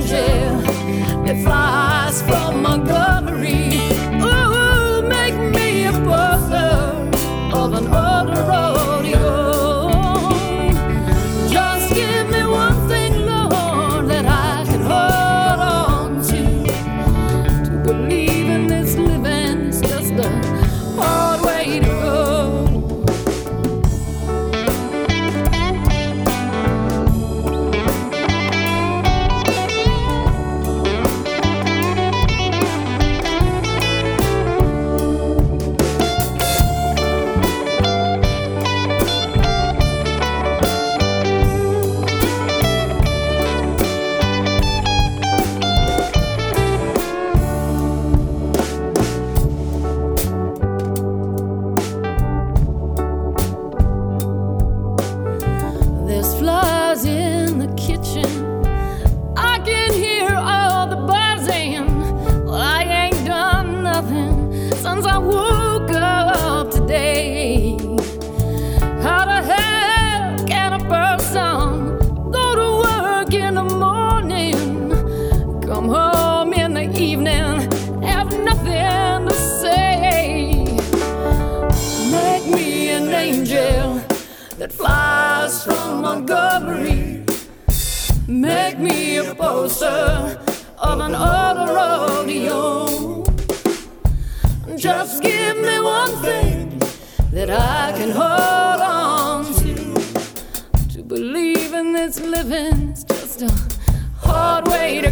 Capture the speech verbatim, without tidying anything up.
angel that flies from Montgomery. Ooh, make me a poster of an old rodeo. Just give me one thing, Lord, that I can hold on to. To believe in this living is just a hard way to go. There's flies in the kitchen. I can hear all the buzzing. Well, I ain't done nothing since I woke up today. How the hell can a person go to work in the morning, come home in the evening, have nothing to say? Make me an angel that flies from Montgomery. Make me a poster of an auto rodeo. Just give me one thing that I can hold on to. To believe in this living is just a hard way to